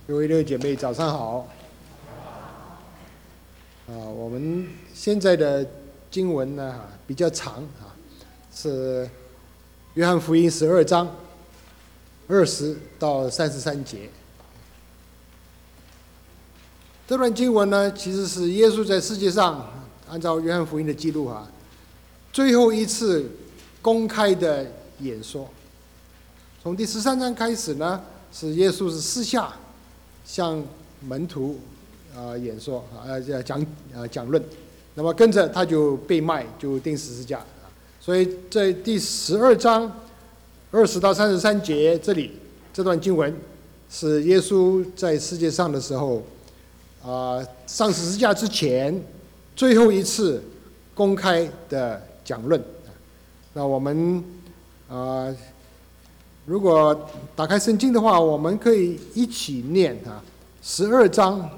各位弟兄姐妹，早上好。我们现在的经文呢比较长是约翰福音12章20到33节。这段经文呢，其实是耶稣在世界上按照约翰福音的记录最后一次公开的演说。从第13章开始呢，是耶稣是私下向门徒演说讲论，那么跟着他就被卖，就钉十字架。所以在第12章20到33节这段经文是耶稣在世界上的时候上十字架之前最后一次公开的讲论。那我们如果打开圣经的话，我们可以一起念12章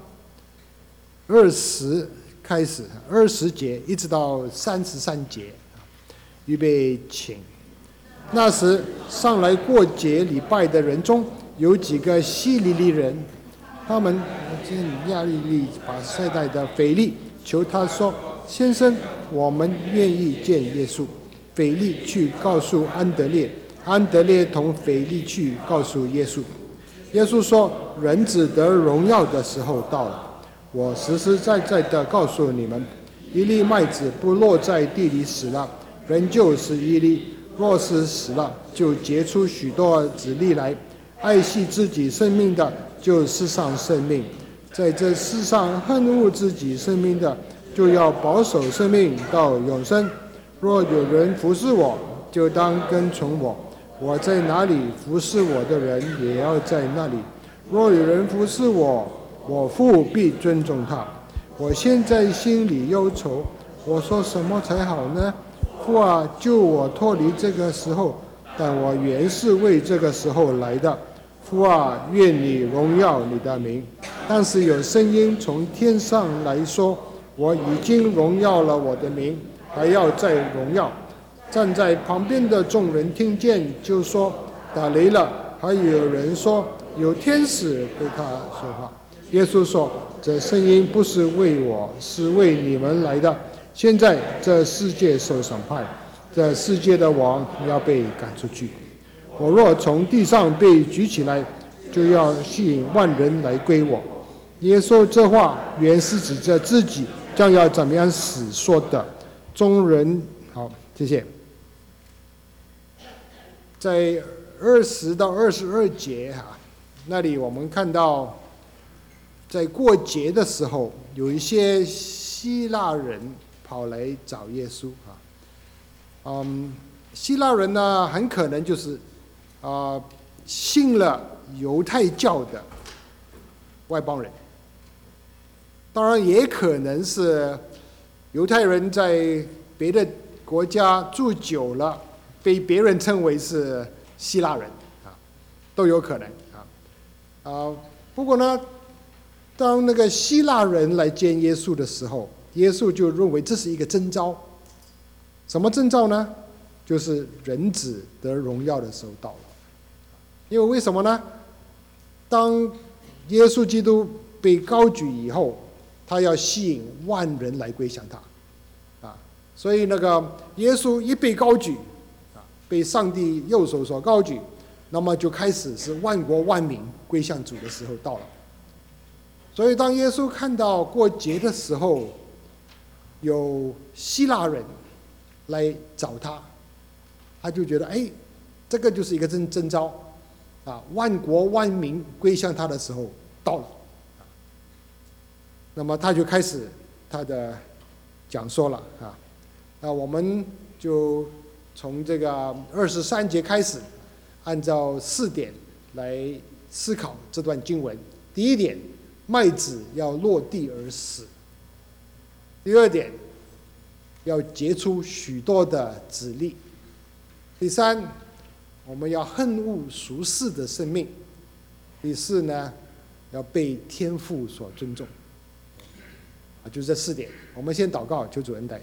20开始，20节一直到33节。预备，请。那时上来过节礼拜的人中有几个希利尼人，他们见亚利利把塞带的腓力求他说：“先生，我们愿意见耶稣。”腓力去告诉安德烈，安德烈同腓力去告诉耶稣。耶稣说：“人子得荣耀的时候到了。我实实在在的告诉你们，一粒麦子不落在地里死了，人就是一粒；若是死了，就结出许多子粒来。爱惜自己生命的，就世上生命；在这世上恨恶自己生命的，就要保守生命到永生。若有人服侍我，就当跟从我；我在哪里，服侍我的人也要在那里。若有人服侍我，我父必尊重他。我现在心里忧愁，我说什么才好呢？父啊，救我脱离这个时候，但我原是为这个时候来的。父啊，愿你荣耀你的名。但是有声音从天上来说：我已经荣耀了我的名，还要再荣耀。站在旁边的众人听见，就说：打雷了。还有人说：有天使对他说话。耶稣说：这声音不是为我，是为你们来的。现在这世界受审判，这世界的王要被赶出去。我若从地上被举起来，就要吸引万人来归我。耶稣这话原是指着自己将要怎么样死说的。众人好，谢谢。在20到22节那里我们看到，在过节的时候，有一些希腊人跑来找耶稣希腊人呢，很可能就是信了犹太教的外邦人，当然也可能是犹太人在别的国家住久了，被别人称为是希腊人都有可能不过呢，当那个希腊人来见耶稣的时候，耶稣就认为这是一个征兆。什么征兆呢？就是人子得荣耀的时候到了。因为什么呢？当耶稣基督被高举以后，他要吸引万人来归向他所以那个耶稣一被高举被上帝右手所高举，那么就开始是万国万民归向主的时候到了。所以当耶稣看到过节的时候有希腊人来找他，他就觉得这个就是一个征兆万国万民归向他的时候到了。那么他就开始他的讲说了那我们就从这个23节开始，按照4点来思考这段经文。第一点，麦子要落地而死；第二点，要结出许多的子粒；第三，我们要恨恶俗世的生命；第四呢，要被天父所尊重。就这4点。我们先祷告，求主恩待。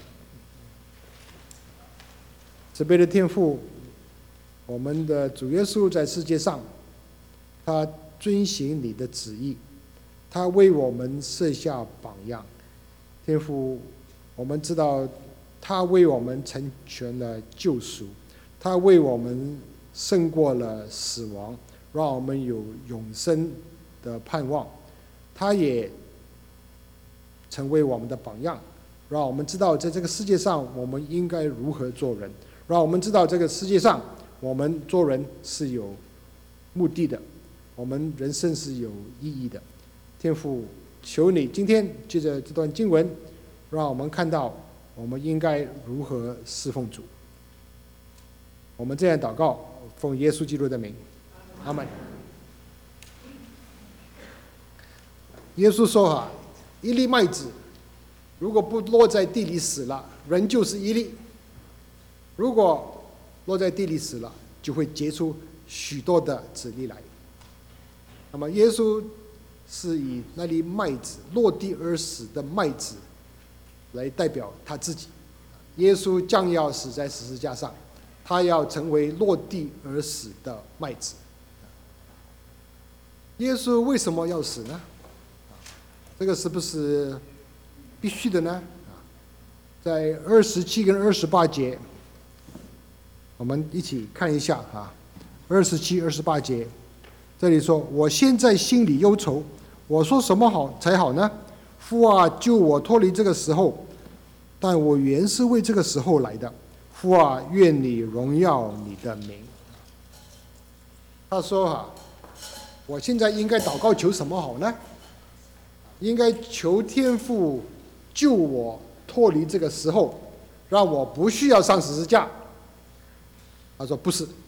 慈悲的天父，我们的主耶稣在世界上，他遵行你的旨意，他为我们设下榜样。天父，我们知道他为我们成全了救赎，他为我们胜过了死亡，让我们有永生的盼望。他也成为我们的榜样，让我们知道在这个世界上我们应该如何做人，让我们知道这个世界上我们做人是有目的的，我们人生是有意义的。天父，求你今天借着这段经文，让我们看到我们应该如何侍奉主。我们这样祷告，奉耶稣基督的名，阿们。耶稣说一粒麦子如果不落在地里死了，人就是一粒；如果落在地里死了，就会结出许多的子粒来。那么耶稣是以那粒麦子落地而死的麦子来代表他自己。耶稣将要死在十字架上，他要成为落地而死的麦子。耶稣为什么要死呢？这个是不是必须的呢？在27跟28节，我们一起看一下27、28节，这里说：“我现在心里忧愁，我说什么好才好呢？父啊，救我脱离这个时候！但我原是为这个时候来的。父啊，愿你荣耀你的名。”他说我现在应该祷告求什么好呢？应该求天父救我脱离这个时候，让我不需要上十字架。他说不是，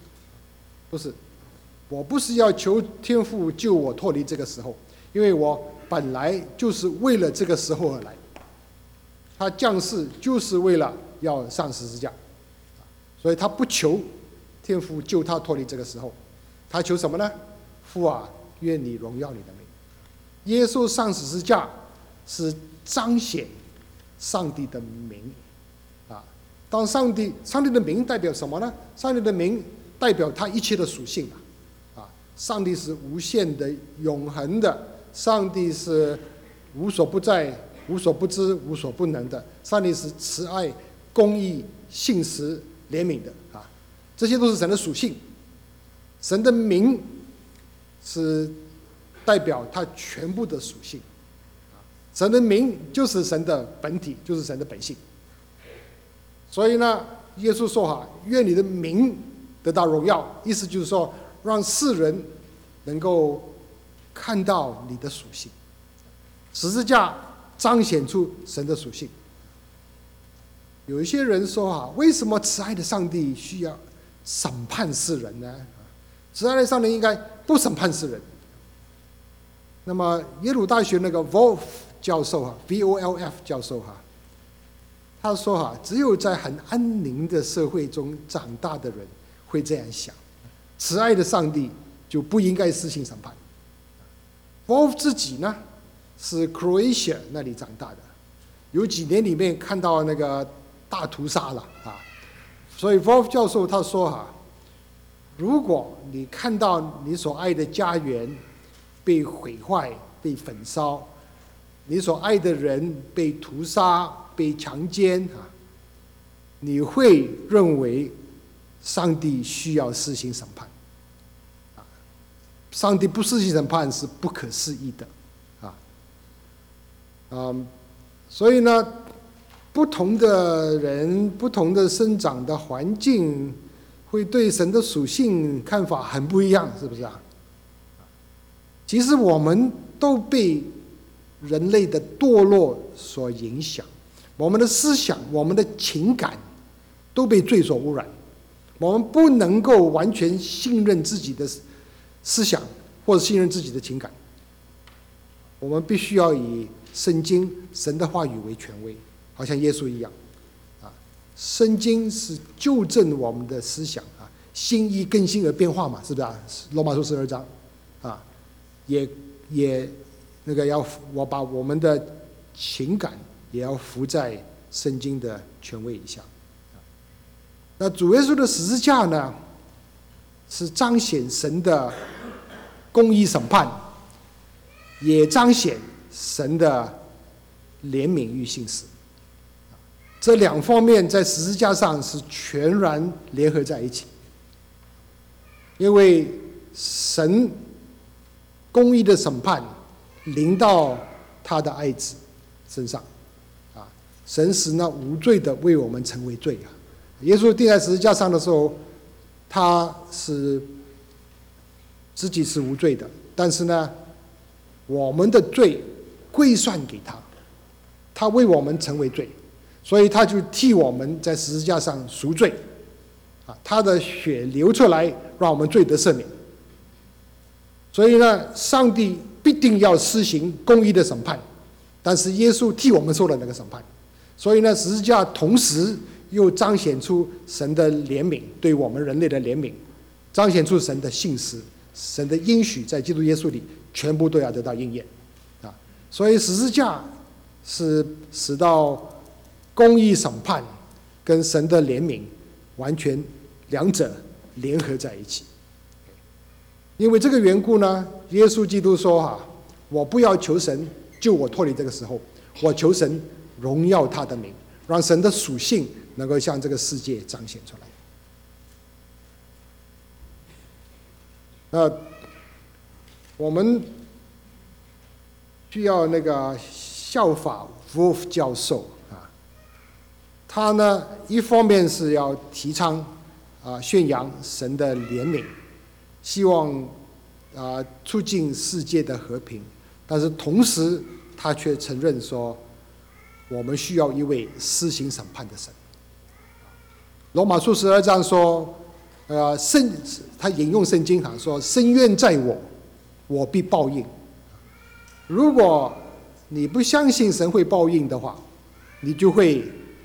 我不是要求天父救我脱离这个时候，因为我本来就是为了这个时候而来。他降世就是为了要上十字架，所以他不求天父救他脱离这个时候，他求什么呢？父啊，愿你荣耀你的名。耶稣上十字架是彰显上帝的名当上帝的名代表什么呢？上帝的名代表他一切的属性上帝是无限的、永恒的，上帝是无所不在、无所不知、无所不能的，上帝是慈爱、公义、信实、怜悯的这些都是神的属性。神的名是代表他全部的属性，神的名就是神的本体，就是神的本性。所以呢，耶稣说愿你的名得到荣耀，意思就是说让世人能够看到你的属性。十字架彰显出神的属性。有一些人说为什么慈爱的上帝需要审判世人呢？慈爱的上帝应该不审判世人。那么耶鲁大学那个 Wolf 教授VOLF 教授他说只有在很安宁的社会中长大的人会这样想，慈爱的上帝就不应该施行审判。Wolf 自己呢是 Croatia 那里长大的，有几年里面看到那个大屠杀了所以 Wolf 教授他说如果你看到你所爱的家园被毁坏、被焚烧，你所爱的人被屠杀、被强奸你会认为上帝需要施行审判上帝不施行审判是不可思议的所以呢，不同的人、不同的生长的环境，会对神的属性看法很不一样，是不是其实我们都被人类的堕落所影响，我们的思想、我们的情感都被罪所污染，我们不能够完全信任自己的思想或者信任自己的情感，我们必须要以圣经、神的话语为权威，好像耶稣一样圣经是纠正我们的思想心意更新而变化嘛，是不是罗马书12章也那个我把我们的情感也要服在圣经的权威以下。那主耶稣的十字架呢，是彰显神的公义审判，也彰显神的怜悯与信实。这两方面在十字架上是全然联合在一起，因为神公义的审判临到他的爱子身上，神使那无罪的为我们成为罪啊！耶稣钉在十字架上的时候，他是自己是无罪的，但是呢，我们的罪归算给他，他为我们成为罪，所以他就替我们在十字架上赎罪，他的血流出来，让我们罪得赦免。所以呢，上帝必定要施行公义的审判，但是耶稣替我们受了那个审判，所以呢，十字架同时又彰显出神的怜悯，对我们人类的怜悯，彰显出神的信实，神的应许在基督耶稣里全部都要得到应验啊！所以十字架是使到公义审判跟神的怜悯完全两者联合在一起。因为这个缘故呢，耶稣基督说我不要求神救我脱离这个时候，我求神荣耀他的名，让神的属性能够向这个世界彰显出来。我们需要那个效法 Wolf 教授他呢一方面是要提倡宣扬神的怜悯，希望促进世界的和平，但是同时他却承认说，我们需要一位施行审判的神。罗马书12章说，他引用圣经说：“深渊在我，我必报应。”如果你不相信神会报应的话，你就会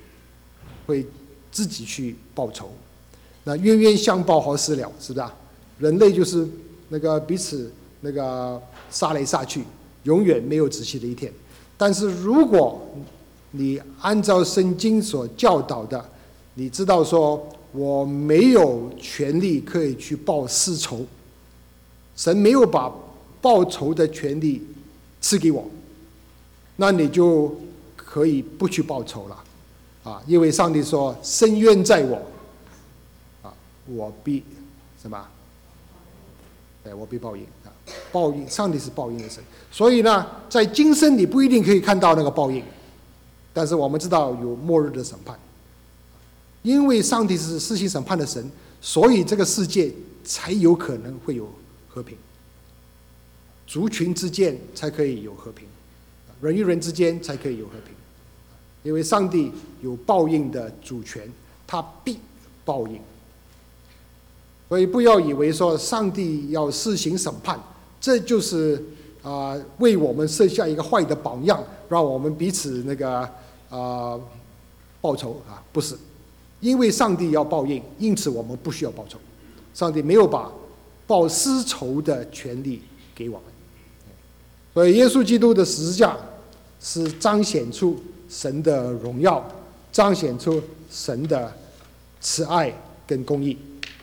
自己去报仇。那冤冤相报何时了？是不是人类就是那个彼此那个杀来杀去，永远没有止息的一天。但是如果你按照圣经所教导的，你知道说我没有权利可以去报私仇，神没有把报仇的权利赐给我，那你就可以不去报仇了因为上帝说深渊在我我必什么？我必报应报应，上帝是报应的神。所以呢，在今生你不一定可以看到那个报应，但是我们知道有末日的审判。因为上帝是施行审判的神，所以这个世界才有可能会有和平，族群之间才可以有和平，人与人之间才可以有和平。因为上帝有报应的主权，他必报应。所以不要以为说上帝要施行审判，这就是为我们设下一个坏的榜样，让我们彼此那个报仇不是。因为上帝要报应，因此我们不需要报仇。上帝没有把报私仇的权利给我们。所以耶稣基督的十字架是彰显出神的荣耀，彰显出神的慈爱跟公义。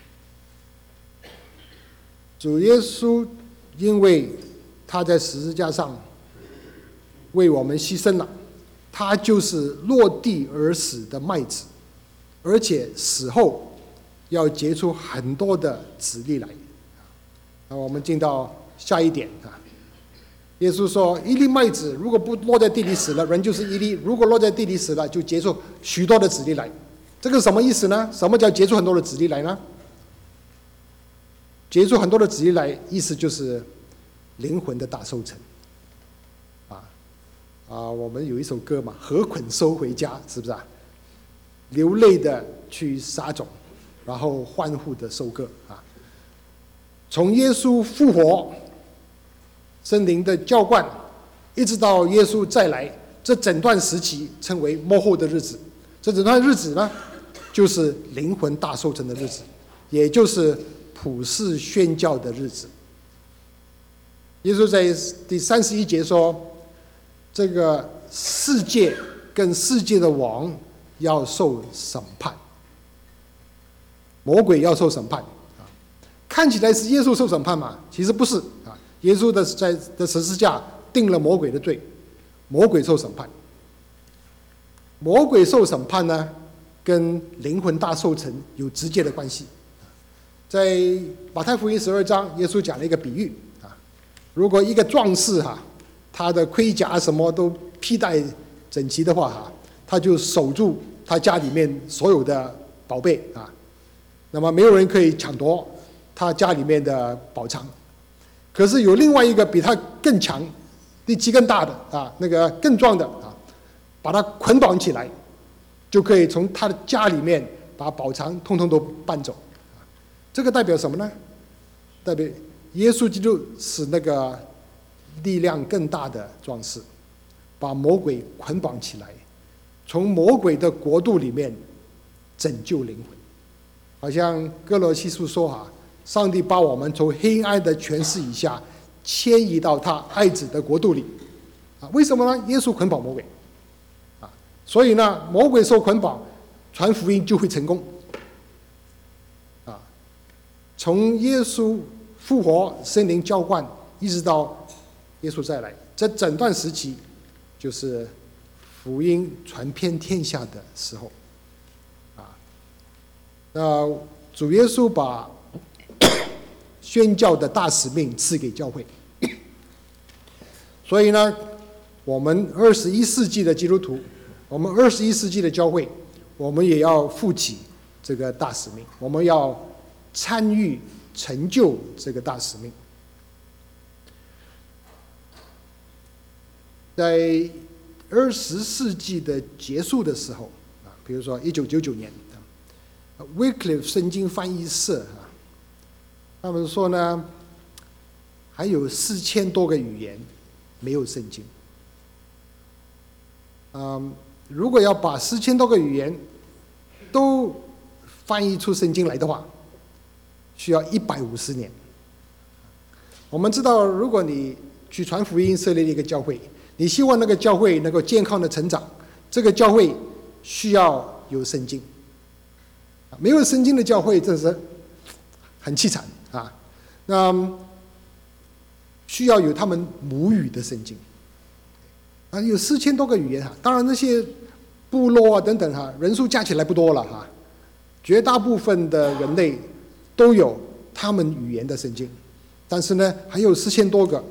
主耶稣因为他在十字架上为我们牺牲了，他就是落地而死的麦子，而且死后要结出很多的子粒来。那我们进到下一点耶稣说，一粒麦子如果不落在地里死了，人就是一粒；如果落在地里死了，就结出许多的子粒来。这个什么意思呢？什么叫结出很多的子粒来呢？结出很多的子粒来，意思就是灵魂的大收成。我们有一首歌嘛，禾捆收回家，是不是流泪的去撒种，然后欢呼的收割从耶稣复活、圣灵的浇灌，一直到耶稣再来，这整段时期称为末后的日子。这整段日子呢，就是灵魂大收成的日子，也就是普世宣教的日子。耶稣在第31节说，这个世界跟世界的王要受审判，魔鬼要受审判看起来是耶稣受审判嘛，其实不是耶稣的十字架定了魔鬼的罪，魔鬼受审判。魔鬼受审判呢，跟灵魂大受成有直接的关系。在马太福音12章，耶稣讲了一个比喻啊，如果一个壮士他的盔甲什么都披戴整齐的话他就守住他家里面所有的宝贝那么没有人可以抢夺他家里面的宝藏。可是有另外一个比他更强、力气更大的那个更壮的把他捆绑起来，就可以从他的家里面把宝藏通通都搬走。这个代表什么呢？代表耶稣基督是那个力量更大的壮士，把魔鬼捆绑起来，从魔鬼的国度里面拯救灵魂。好像哥罗西书说上帝把我们从黑暗的权势以下迁移到他爱子的国度里为什么呢？耶稣捆绑魔鬼所以呢，魔鬼受捆绑，传福音就会成功从耶稣复活、圣灵浇灌，一直到耶稣再来，这整段时期就是福音传遍天下的时候那主耶稣把宣教的大使命赐给教会，所以呢，我们21世纪的基督徒，我们21世纪的教会，我们也要负起这个大使命，我们要参与成就这个大使命。在20世纪的结束的时候比如说1999年Wycliffe 圣经翻译社他们说呢，还有4000多个语言没有圣经如果要把4000多个语言都翻译出圣经来的话，需要150年。我们知道，如果你去传福音，设立一个教会，你希望那个教会能够健康的成长，这个教会需要有圣经。没有圣经的教会真是很凄惨那需要有他们母语的圣经有4000多个语言当然那些部落等等人数加起来不多了绝大部分的人类都有他们语言的圣经，但是呢，还有4000多个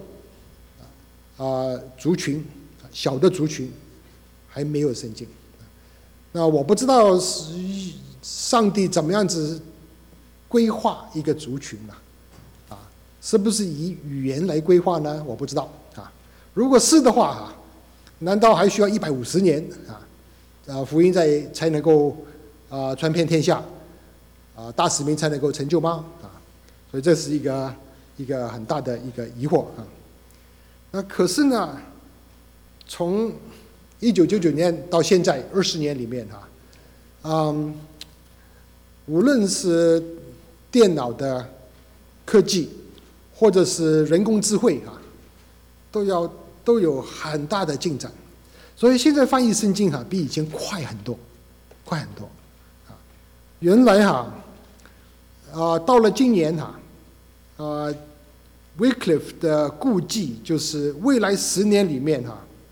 族群，小的族群还没有圣经。那我不知道上帝怎么样子规划一个族群是不是以语言来规划呢？我不知道如果是的话难道还需要150年福音才能够传遍天下大使命才能够成就吗？所以这是一个很大的一个疑惑那可是呢，从1999年到现在20年里面无论是电脑的科技或者是人工智慧都有很大的进展，所以现在翻译圣经比以前快很多原来到了今年Wycliffe 的估计就是未来10年里面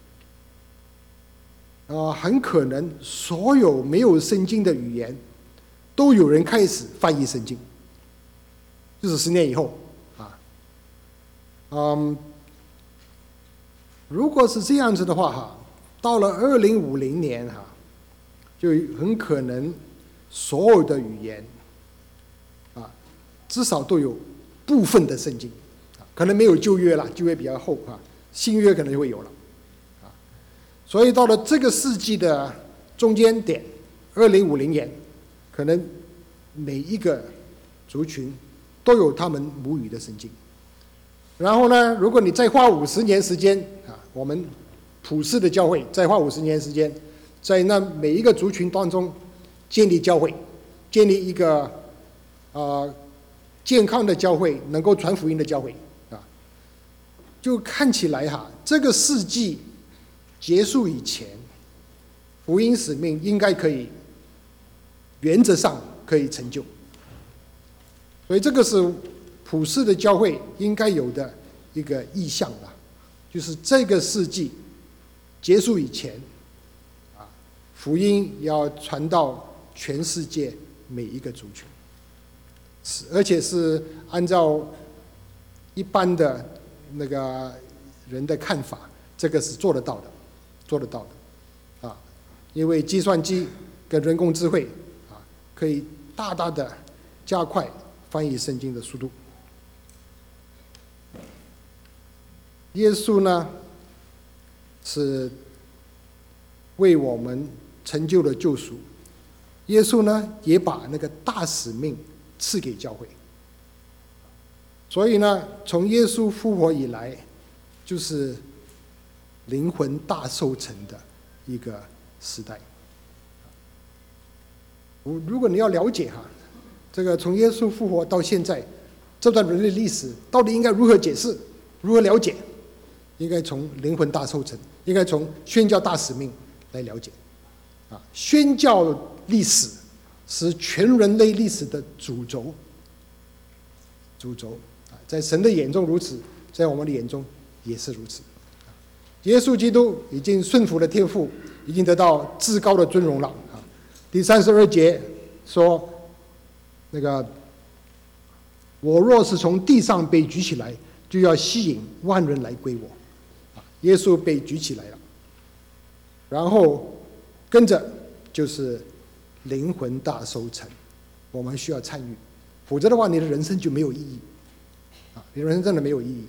很可能所有没有圣经的语言都有人开始翻译圣经，就是10年以后如果是这样子的话到了2050年就很可能所有的语言至少都有部分的圣经可能没有旧约了，旧约比较厚新约可能就会有了所以到了这个世纪的中间点2050年，可能每一个族群都有他们母语的圣经。然后呢，如果你再花50年时间我们普世的教会再花50年时间，在那每一个族群当中建立教会，建立一个健康的教会，能够传福音的教会就看起来这个世纪结束以前，福音使命应该可以原则上可以成就。所以这个是普世的教会应该有的一个意向了，就是这个世纪结束以前，福音要传到全世界每一个族群，而且是按照一般的那个人的看法，这个是做得到的，因为计算机跟人工智慧可以大大的加快翻译圣经的速度。耶稣呢，是为我们成就了救赎。耶稣呢，也把那个大使命赐给教会。所以呢，从耶稣复活以来，就是灵魂大收成的一个时代。如果你要了解这个从耶稣复活到现在这段人类历史到底应该如何解释、如何了解，应该从灵魂大收成，应该从宣教大使命来了解。宣教历史是全人类历史的主轴，在神的眼中如此，在我们的眼中也是如此。耶稣基督已经顺服了天父，已经得到至高的尊荣了。第32节说，那个我若是从地上被举起来，就要吸引万人来归我。耶稣被举起来了，然后跟着就是灵魂大收成，我们需要参与，否则的话，你的人生就没有意义，你的人生真的没有意义。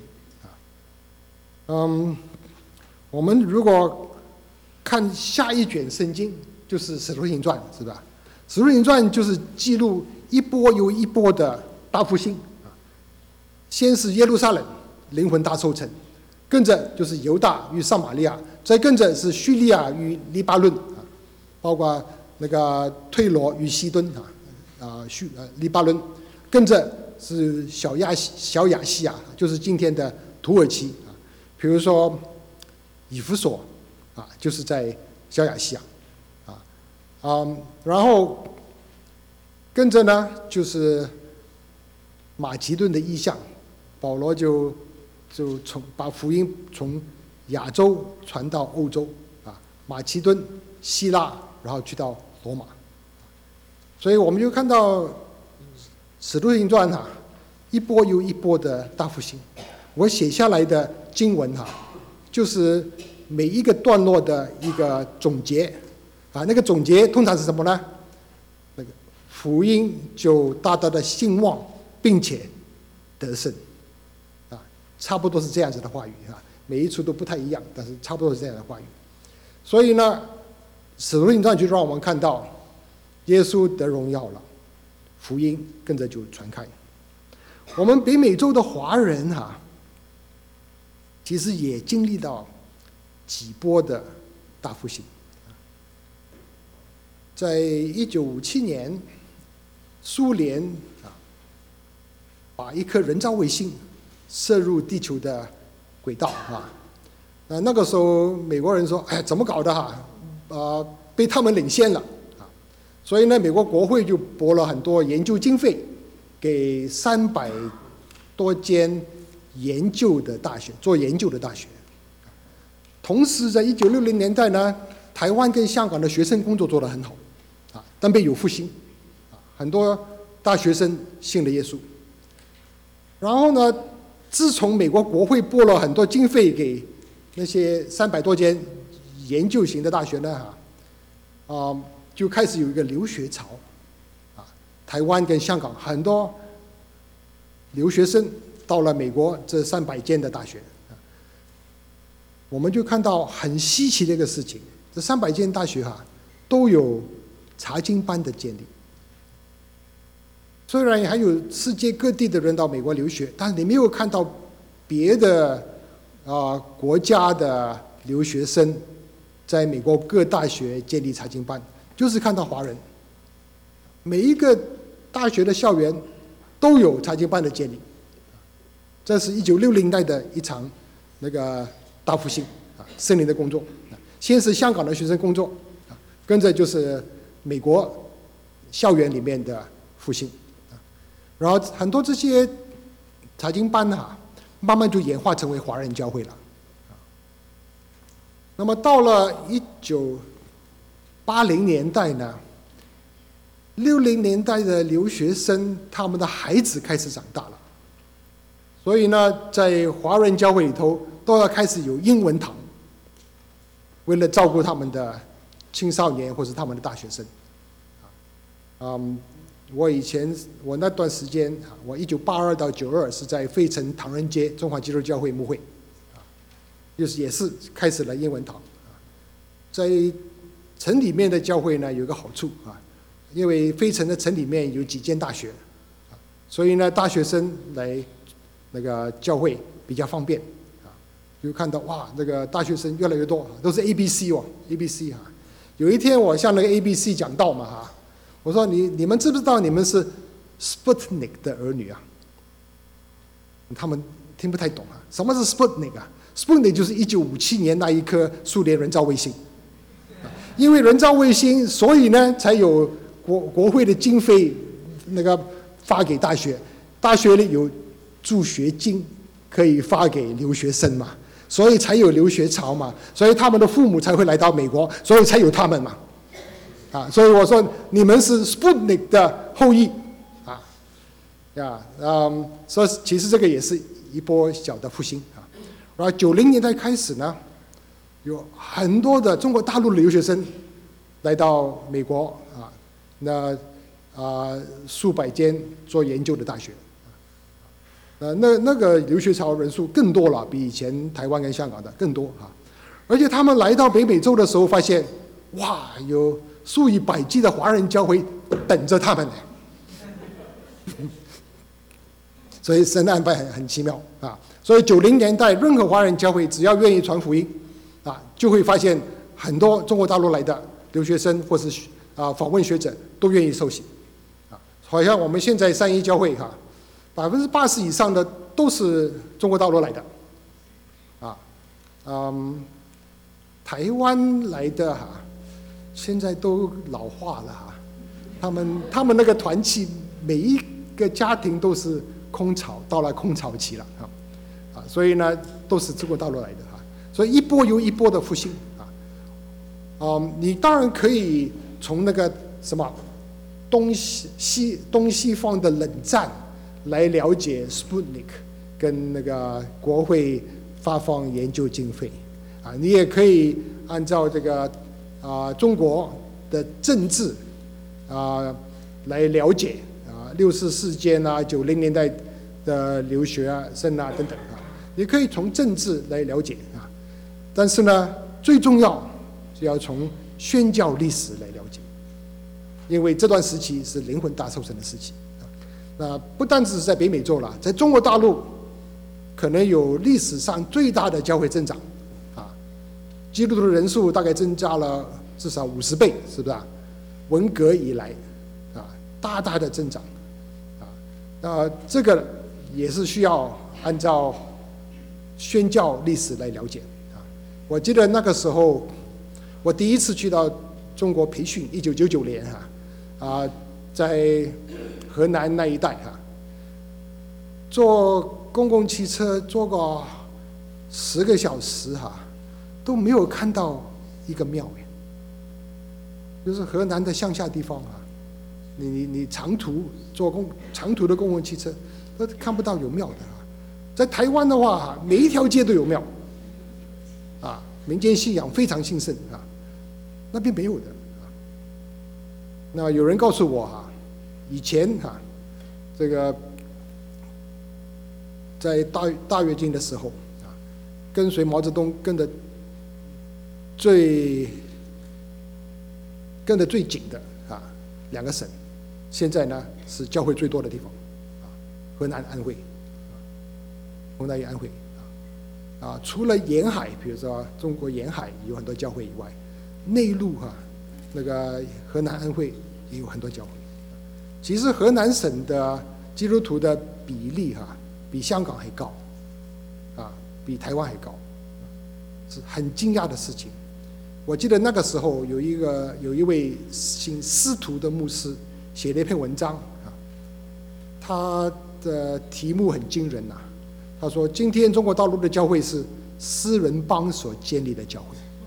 我们如果看下一卷圣经，就是《使徒行传》，是吧？《使徒行传》就是记录一波又一波的大复兴，先是耶路撒冷灵魂大收成，跟着就是犹大与撒玛利亚，再跟着是叙利亚与黎巴嫩，包括那个推罗与西顿黎巴嫩，跟着是小亚细亚，就是今天的土耳其，比如说以弗所就是在小亚细亚，然后跟着呢就是马其顿的意向，保罗就把福音从亚洲传到欧洲，马其顿、希腊，然后去到罗马，所以我们就看到《使徒行传》一波又一波的大复兴。我写下来的经文就是每一个段落的一个总结，那个总结通常是什么呢？那个福音就大大的兴旺，并且得胜，差不多是这样子的话语，每一处都不太一样，但是差不多是这样的话语。所以呢，使徒行传就让我们看到耶稣得荣耀了，福音跟着就传开。我们北美洲的华人其实也经历到几波的大复兴。在1957年，苏联把一颗人造卫星射入地球的轨道那个时候美国人说：“哎，怎么搞的被他们领先了所以呢，美国国会就拨了很多研究经费给300多间研究的大学做研究的大学。同时，在1960年代呢，台湾跟香港的学生工作做得很好但被有复兴很多大学生信了耶稣。然后呢，自从美国国会拨了很多经费给那些300多间研究型的大学呢就开始有一个留学潮台湾跟香港很多留学生到了美国这300间的大学我们就看到很稀奇的一个事情，这300间大学都有查经班的建立。虽然还有世界各地的人到美国留学，但是你没有看到别的国家的留学生在美国各大学建立查经班，就是看到华人。每一个大学的校园都有查经班的建立，这是1960年代的一场那个大复兴圣灵的工作。先是香港的学生工作跟着就是美国校园里面的复兴然后很多这些查经班慢慢就演化成为华人教会了。那么到了1980年代呢，60年代的留学生，他们的孩子开始长大了，所以呢，在华人教会里头都要开始有英文堂，为了照顾他们的青少年或是他们的大学生。我那段时间我1982到92是在费城唐人街中华基督教会牧会，也是开始了英文堂。在城里面的教会呢，有一个好处因为费城的城里面有几间大学，所以呢，大学生来那个教会比较方便就看到哇，那个大学生越来越多，都是 ABC 有一天我向那个 ABC 讲道嘛我说你们知不知道你们是 Sputnik 的儿女啊？他们听不太懂什么是 Sputnik Sputnik 就是1957年那一颗苏联人造卫星，因为人造卫星，所以呢才有国会的经费那个发给大学，大学里有助学金可以发给留学生嘛，所以才有留学潮嘛，所以他们的父母才会来到美国，所以才有他们嘛。所以我说你们是 Sputnik 的后裔所以其实这个也是一波小的复兴然后90年代开始呢，有很多的中国大陆的留学生来到美国数百间做研究的大学那个留学潮人数更多了，比以前台湾跟香港的更多而且他们来到北美洲的时候，发现哇，有数以百计的华人教会等着他们呢。所以神的安排很奇妙所以90年代任何华人教会只要愿意传福音就会发现很多中国大陆来的留学生或是访问学者都愿意受洗好像我们现在三一教会80%以上的都是中国大陆来的台湾来的现在都老化了他们那个团契每一个家庭都是空巢，到了空巢期了所以呢都是中国大陆来的所以一波又一波的复兴你当然可以从那个什么东西方的冷战来了解 Sputnik 跟那个国会发放研究经费你也可以按照这个中国的政治来了解64事件90年代的留学生等等也可以从政治来了解但是呢，最重要是要从宣教历史来了解，因为这段时期是灵魂大受成的时期那不单只是在北美洲了，在中国大陆可能有历史上最大的教会增长基督徒的人数大概增加了至少50倍，是不是文革以来大大的增长这个也是需要按照宣教历史来了解我记得那个时候我第一次去到中国培训，1999年在河南那一带坐公共汽车坐个10个小时都没有看到一个庙就是河南的乡下地方你长途的公共汽车都看不到有庙的在台湾的话每一条街都有庙民间信仰非常兴盛那边没有的那有人告诉我以前这个在大跃进的时候跟随毛泽东跟得最紧的2个省，现在呢是教会最多的地方河南安徽除了沿海，比如说中国沿海有很多教会以外，内陆那个河南安徽也有很多教会。其实河南省的基督徒的比例比香港还高比台湾还高，是很惊讶的事情。我记得那个时候有一位姓司徒的牧师写了一篇文章他的题目很惊人他说今天中国大陆的教会是私人帮所建立的教会。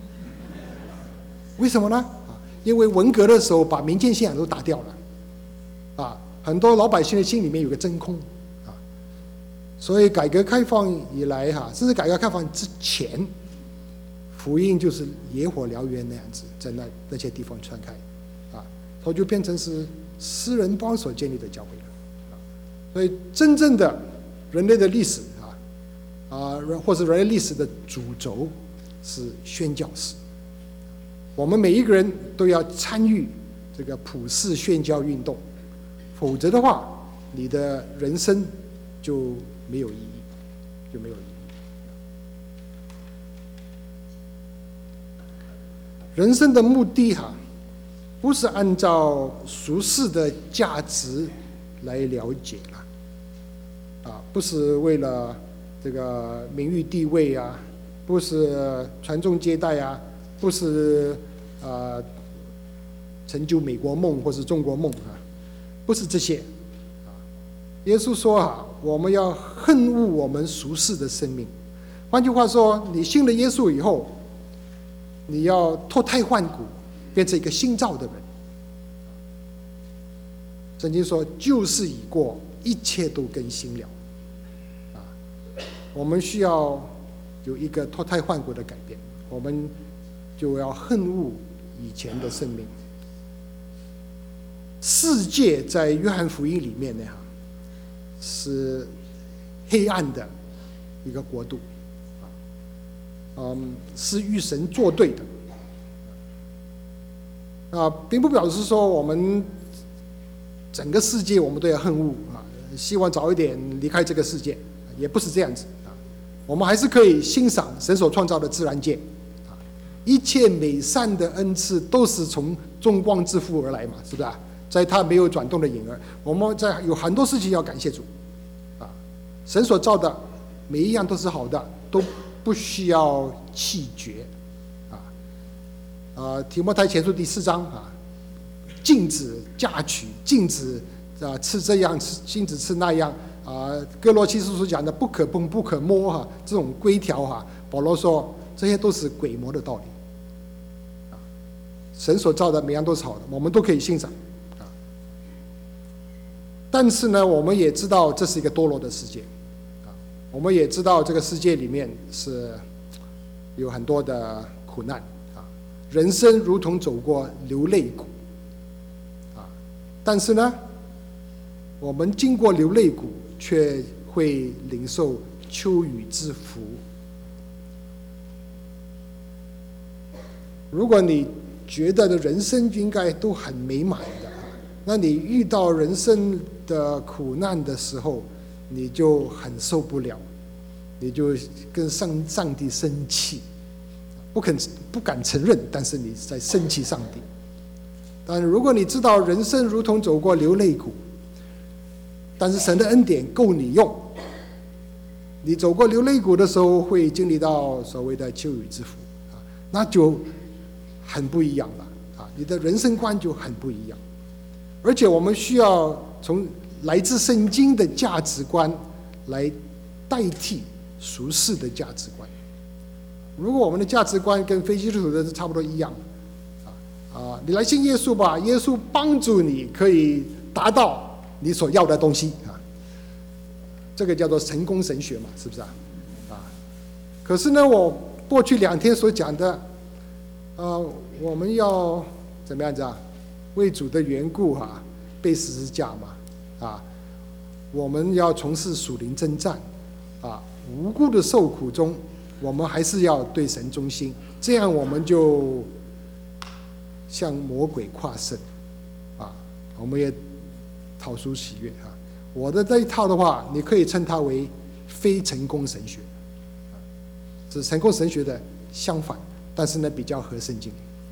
为什么呢？因为文革的时候把民间信仰都打掉了，很多老百姓的心里面有个真空，所以改革开放以来甚至改革开放之前，福音就是野火燎原那样子，在那些地方传开，它就变成是私人帮所建立的教会了。所以真正的人类的历史或者人类历史的主轴是宣教士。我们每一个人都要参与这个普世宣教运动，否则的话，你的人生就没有意义，人生的目的不是按照俗世的价值来了解了，不是为了这个名誉地位不是传宗接代不是成就美国梦或是中国梦不是这些。耶稣说我们要恨恶我们俗世的生命。换句话说，你信了耶稣以后，你要脱胎换骨，变成一个新造的人。圣经说旧事已过，一切都更新了。我们需要有一个脱胎换骨的改变，我们就要恨恶以前的生命。世界在约翰福音里面是黑暗的一个国度，是与神作对的，并不表示说我们整个世界我们都要恨恶希望早一点离开这个世界，也不是这样子我们还是可以欣赏神所创造的自然界，一切美善的恩赐都是从众光之父而来嘛，是不是在他没有转动的影儿，我们在有很多事情要感谢主神所造的每一样都是好的，都不需要弃绝提摩太前书第4章禁止嫁娶，禁止吃这样禁止吃那样哥罗西书所讲的不可碰不可摸这种规条保罗说这些都是鬼魔的道理神所造的每样都是好的，我们都可以欣赏但是呢，我们也知道这是一个堕落的世界我们也知道这个世界里面是有很多的苦难人生如同走过流泪谷但是呢，我们经过流泪谷，却会领受秋雨之福。如果你觉得的人生应该都很美满的，那你遇到人生的苦难的时候，你就很受不了，你就跟上帝生气，不敢承认，但是你在生气上帝。但如果你知道人生如同走过流泪谷，但是神的恩典够你用，你走过流泪谷的时候会经历到所谓的秋雨之福那就很不一样了你的人生观就很不一样。而且我们需要从来自圣经的价值观来代替俗世的价值观。如果我们的价值观跟非基督徒的是差不多一样你来信耶稣吧，耶稣帮助你可以达到你所要的东西这个叫做成功神学嘛，是不是可是呢，我过去2天所讲的我们要怎么样子为主的缘故背十字架嘛我们要从事属灵征战无辜的受苦中，我们还是要对神忠心，这样我们就向魔鬼跨胜我们也讨出喜悦我的这一套的话，你可以称它为非成功神学是成功神学的相反，但是呢比较合圣经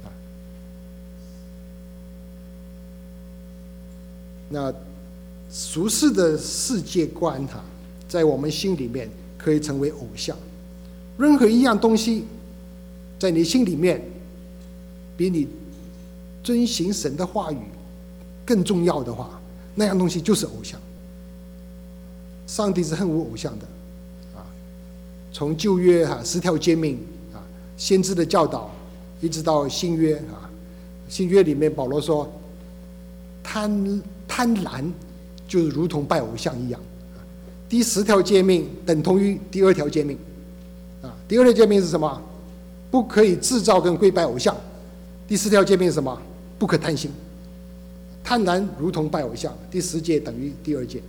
那俗世的世界观在我们心里面可以成为偶像。任何一样东西在你心里面比你遵行神的话语更重要的话，那样东西就是偶像。上帝是恨恶偶像的从旧约10条诫命先知的教导，一直到新约新约里面保罗说，贪婪就是如同拜偶像一样。第10条诫命等同于第2条诫命第2条诫命是什么？不可以制造跟跪拜偶像。第4条诫命是什么？不可贪心。贪婪如同拜偶像，第10诫等于第2诫。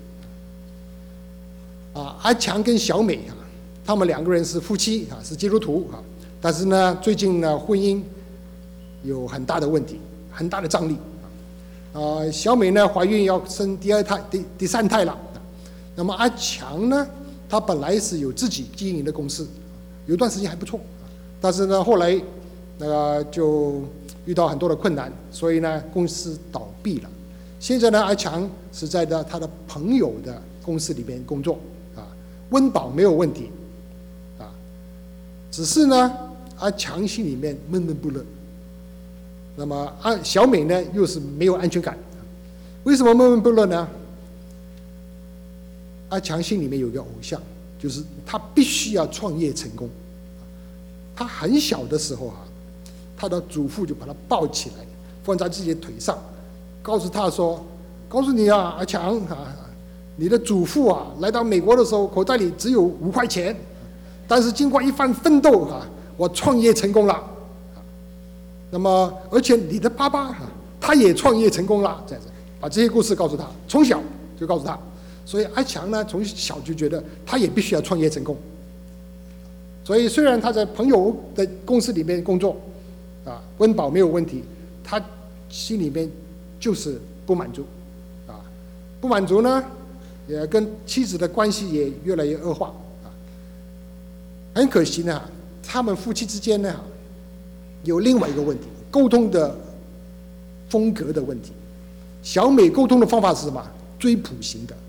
阿强跟小美他们2个人是夫妻是基督徒但是呢，最近呢婚姻有很大的问题，很大的张力小美呢怀孕要生第3胎了。那么阿强呢，他本来是有自己经营的公司，有段时间还不错，但是呢后来就遇到很多的困难，所以呢公司倒闭了。现在呢阿强是在他的朋友的公司里边工作温饱没有问题只是呢阿强心里面闷闷不乐。那么小美呢又是没有安全感。为什么闷闷不乐呢？阿强心里面有一个偶像，就是他必须要创业成功。他很小的时候他的祖父就把他抱起来放在自己的腿上，告诉他说，告诉你阿强你的祖父来到美国的时候口袋里只有5块钱，但是经过一番奋斗我创业成功了。那么而且你的爸爸他也创业成功了，这样子把这些故事告诉他，从小就告诉他。所以阿强呢从小就觉得他也必须要创业成功。所以虽然他在朋友的公司里面工作温饱没有问题，他心里面就是不满足不满足呢也跟妻子的关系也越来越恶化很可惜呢，他们夫妻之间呢有另外一个问题，沟通的风格的问题。小美沟通的方法是什么？追捕型的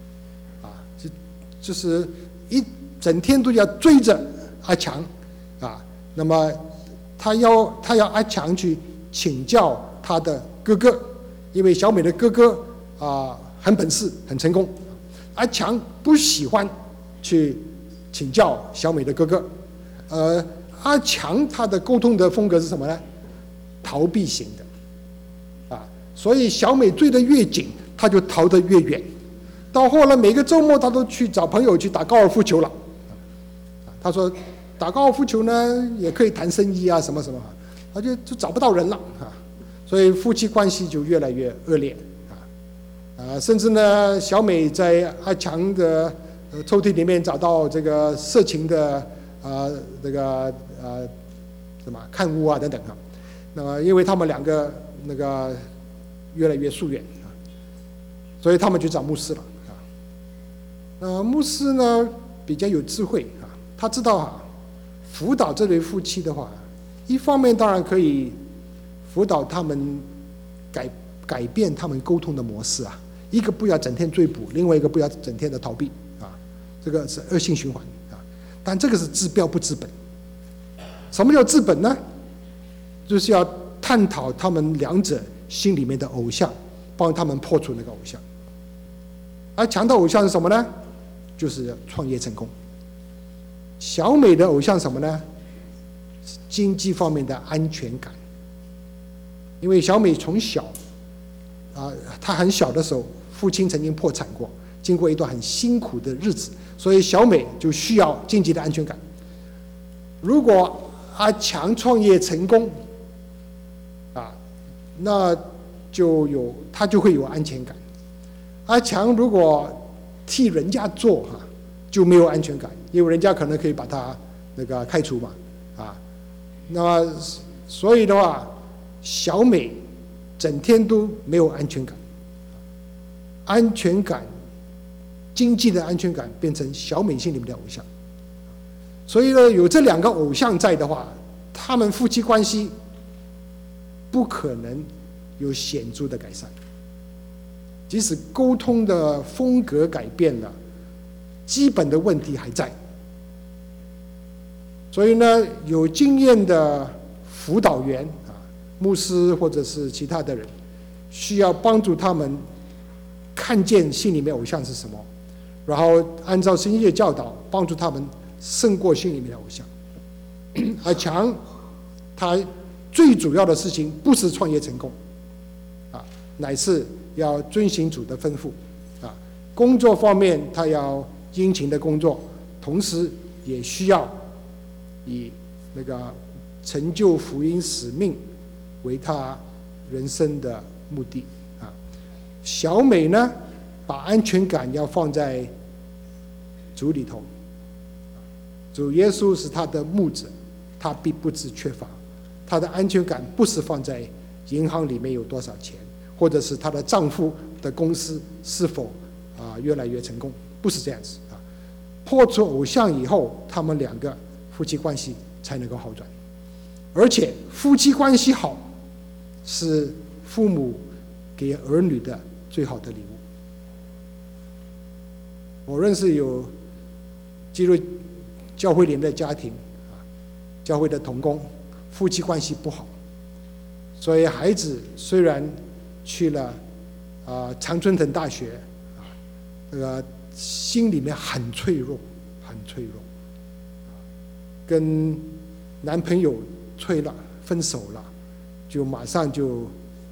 就是一整天都要追着阿强那么他要阿强去请教他的哥哥，因为小美的哥哥很本事很成功，阿强不喜欢去请教小美的哥哥。阿强他的沟通的风格是什么呢？逃避型的所以小美追得越紧，他就逃得越远。到后来每个周末他都去找朋友去打高尔夫球了。他说打高尔夫球呢也可以谈生意什么什么，他就找不到人了所以夫妻关系就越来越恶劣甚至呢小美在阿强的抽屉里面找到这个色情的这个什么刊物等等那么因为他们2个那个越来越疏远所以他们去找牧师了牧师呢比较有智慧他知道辅导这对夫妻的话，一方面当然可以辅导他们改变他们沟通的模式一个不要整天追捕，另外一个不要整天的逃避这个是恶性循环但这个是治标不治本。什么叫治本呢？就是要探讨他们2者心里面的偶像，帮他们破除那个偶像。而强的偶像是什么呢？就是创业成功。小美的偶像什么呢？经济方面的安全感。因为小美从小她很小的时候父亲曾经破产过，经过一段很辛苦的日子，所以小美就需要经济的安全感。如果阿强创业成功那他就会有安全感。阿强如果替人家做就没有安全感，因为人家可能可以把他那个开除嘛那么所以的话，小美整天都没有安全感，安全感经济的安全感变成小美心里面的偶像。所以呢，有这2个偶像在的话，他们夫妻关系不可能有显著的改善。即使沟通的风格改变了，基本的问题还在。所以呢，有经验的辅导员牧师或者是其他的人，需要帮助他们看见心里面偶像是什么，然后按照圣经的教导帮助他们胜过心里面的偶像。而强，他最主要的事情不是创业成功，乃是要遵行主的吩咐，工作方面他要殷勤的工作，同时也需要以那个成就福音使命为他人生的目的。小美呢，把安全感要放在主里头，主耶稣是他的牧者，他必不致缺乏。她的安全感不是放在银行里面有多少钱，或者是她的丈夫的公司是否越来越成功，不是这样子。破除偶像以后，他们两个夫妻关系才能够好转。而且夫妻关系好是父母给儿女的最好的礼物。我认识有进入教会里面的家庭，教会的同工夫妻关系不好，所以孩子虽然去了常春藤大学，心里面很脆弱，很脆弱，跟男朋友催了，分手了，就马上就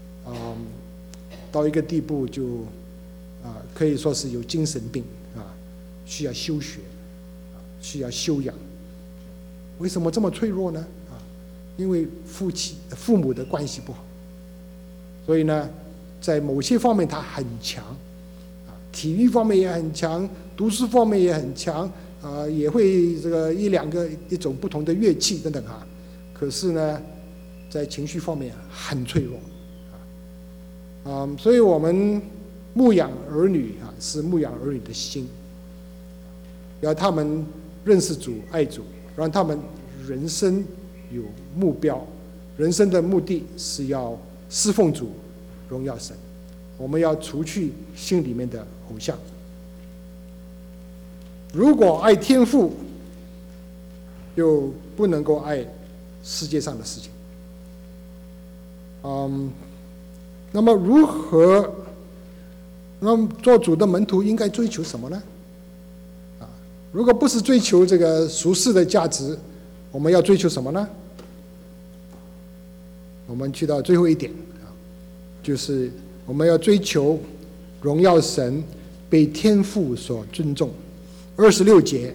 到一个地步就可以说是有精神病需要休学，需要休养。为什么这么脆弱呢？因为父母的关系不好，所以呢，在某些方面他很强，体育方面也很强，读书方面也很强，也会这个一种不同的乐器等等可是呢，在情绪方面很脆弱，所以我们牧养儿女是牧养儿女的心，要他们认识主、爱主，让他们人生有目标，人生的目的是要侍奉主、荣耀神。我们要除去心里面的偶像。如果爱天父，就不能够爱世界上的事情。那么那么做主的门徒应该追求什么呢？如果不是追求这个俗世的价值，我们要追求什么呢？我们去到最后一点，就是我们要追求荣耀神，被天父所尊重。26节，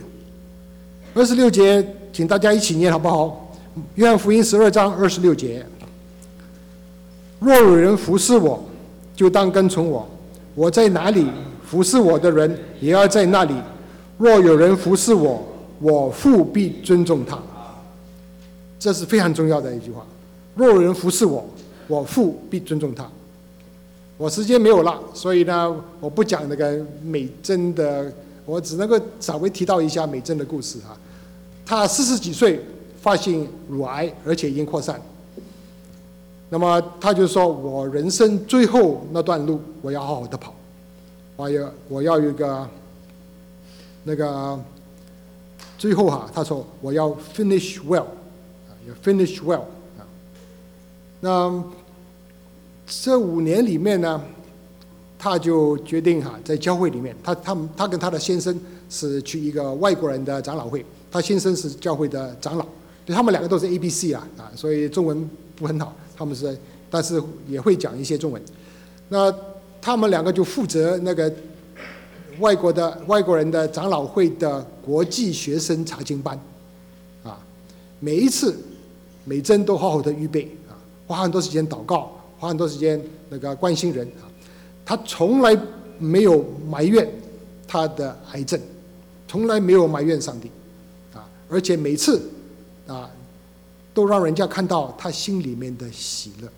请大家一起念好不好？约翰福音12章26节：若有人服侍我，就当跟从我；我在哪里，服侍我的人也要在那里。若有人服侍我，我父必尊重他。这是非常重要的一句话。若有人服侍我，我父必尊重他。我时间没有了，所以呢，我不讲那个美珍的，我只能够稍微提到一下美珍的故事她40几岁发现乳癌，而且已经扩散。那么她就说：“我人生最后那段路，我要好好的跑，我要有一个那个最后她说我要 finish well， 要 finish well 那这5年里面呢，他就决定在教会里面，他跟他的先生是去一个外国人的长老会，他先生是教会的长老，对他们2个都是 ABC 所以中文不很好，但是也会讲一些中文。那他们2个就负责那个外国人的长老会的国际学生查经班每一次美珍都好好的预备花很多时间祷告，花很多时间那个关心人他从来没有埋怨他的癌症，从来没有埋怨上帝而且每次都让人家看到他心里面的喜乐，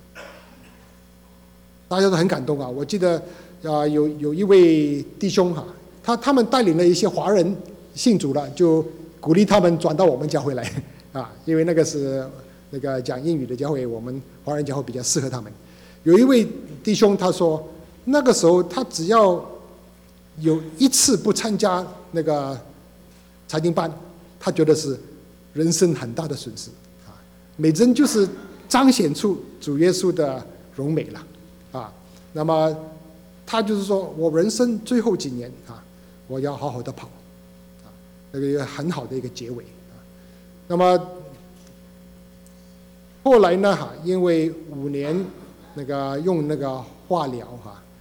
大家都很感动我记得有一位弟兄他们带领了一些华人信主了，就鼓励他们转到我们教会来因为那个是那个讲英语的教会，我们华人教会比较适合他们。有一位弟兄他说，那个时候他只要有一次不参加那个查经班，他觉得是人生很大的损失美珍就是彰显出主耶稣的荣美了那么他就是说我人生最后几年我要好好的跑那个一个很好的一个结尾。那么后来呢因为5年那个用那个化疗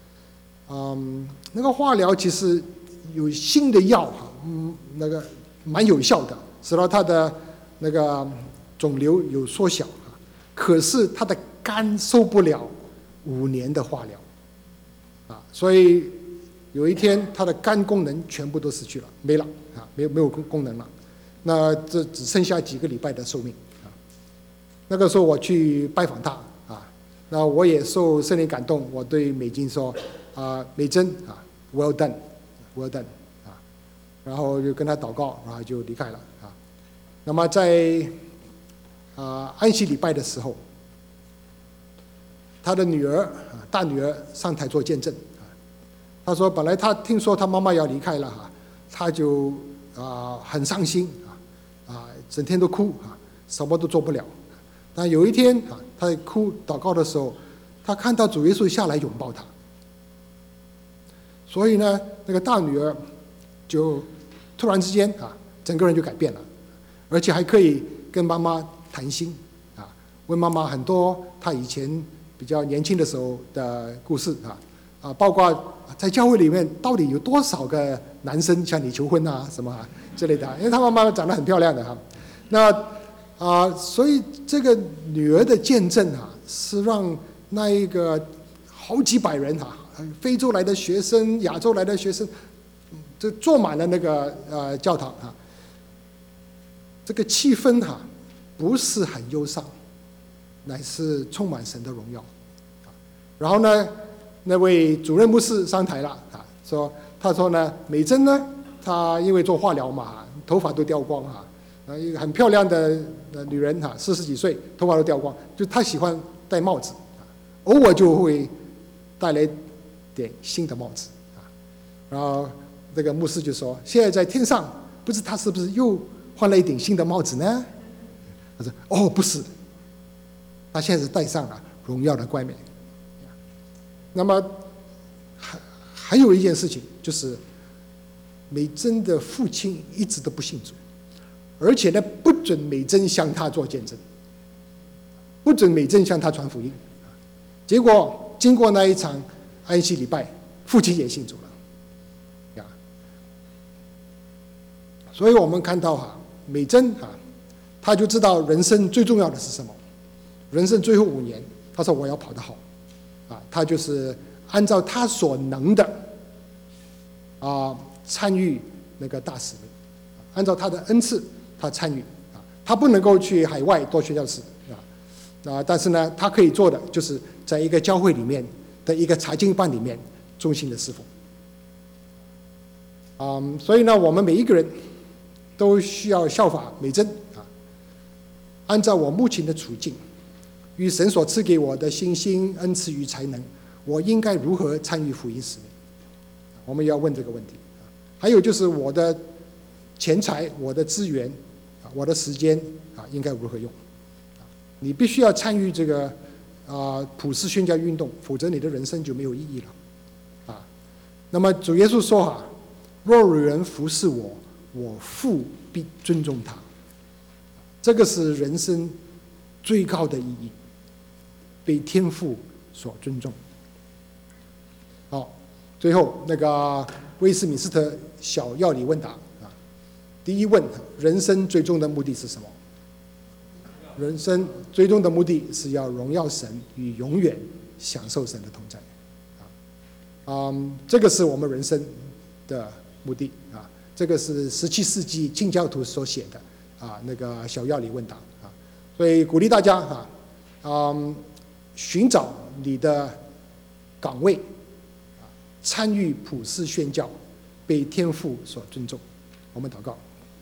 那个化疗其实有新的药那个蛮有效的，使到他的那个肿瘤有缩小可是他的肝受不了5年的化疗所以有一天他的肝功能全部都失去了，没了没有功能了，那这只剩下几个礼拜的寿命那个时候我去拜访他那我也受圣灵感动，我对美金说美珍well done well done 然后就跟他祷告，然后就离开了那么在安息礼拜的时候，他的女儿大女儿上台做见证他说本来他听说他妈妈要离开了他就很伤心整天都哭什么都做不了。但有一天他在哭祷告的时候，他看到主耶稣下来拥抱他，所以呢那个大女儿就突然之间整个人就改变了，而且还可以跟妈妈谈心问妈妈很多他以前比较年轻的时候的故事包括在教会里面到底有多少个男生向你求婚什么之类的，因为他妈妈长得很漂亮的那所以这个女儿的见证是让那一个好几百人非洲来的学生、亚洲来的学生，就坐满了那个教堂这个气氛不是很忧伤，乃是充满神的荣耀然后呢那位主任牧师上台了他说呢美珍呢她因为做化疗嘛头发都掉光一个很漂亮的女人40几岁，头发都掉光，就她喜欢戴帽子偶尔就会带来点新的帽子然后这个牧师就说现在在天上不知他是不是又换了一顶新的帽子呢？他说不是，他现在是戴上了荣耀的冠冕。那么还有一件事情，就是美珍的父亲一直都不信主，而且呢不准美珍向他做见证，不准美珍向他传福音。结果经过那一场安息礼拜，父亲也信主了所以我们看到美珍他就知道人生最重要的是什么。人生最后5年，他说我要跑得好他就是按照他所能的参与那个大使命，按照他的恩赐他参与他不能够去海外做宣教士但是呢他可以做的就是在一个教会里面的一个查经班里面忠心的侍奉所以呢我们每一个人都需要效法美珍按照我目前的处境与神所赐给我的信心、恩赐与才能，我应该如何参与福音使命？我们要问这个问题还有就是我的钱财、我的资源我的时间应该如何用你必须要参与这个普世宣教运动，否则你的人生就没有意义了那么主耶稣说若有人服侍我，我父必尊重他。这个是人生最高的意义，被天父所尊重。好，最后那个威斯敏斯特小要理问答第一问，人生最终的目的是什么？人生最终的目的是要荣耀神与永远享受神的同在这个是我们人生的目的这个是17世纪清教徒所写的那个小要理问答所以鼓励大家寻找你的岗位参与普世宣教，被天父所尊重。我们祷告。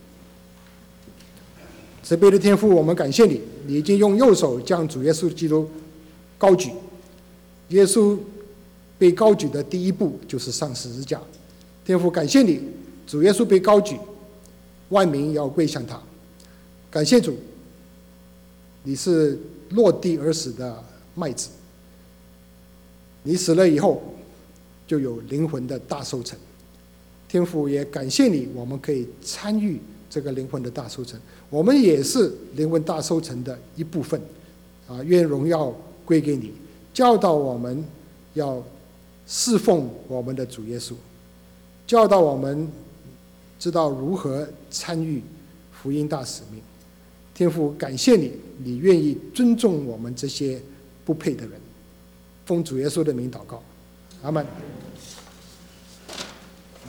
慈悲的天父，我们感谢你，你已经用右手将主耶稣基督高举。耶稣被高举的第一步就是上十字架。天父，感谢你，主耶稣被高举，万民要跪向他。感谢主，你是落地而死的麦子，你死了以后就有灵魂的大收成。 天父也感谢你，我们可以参与这个灵魂的大收成，我们也是灵魂大收成的一部分。愿荣耀归给你，教导我们要侍奉我们的主耶稣，教导我们知道如何参与福音大使命。天父，感谢你，你愿意尊重我们这些不配的人。奉主耶稣的名祷告，阿们。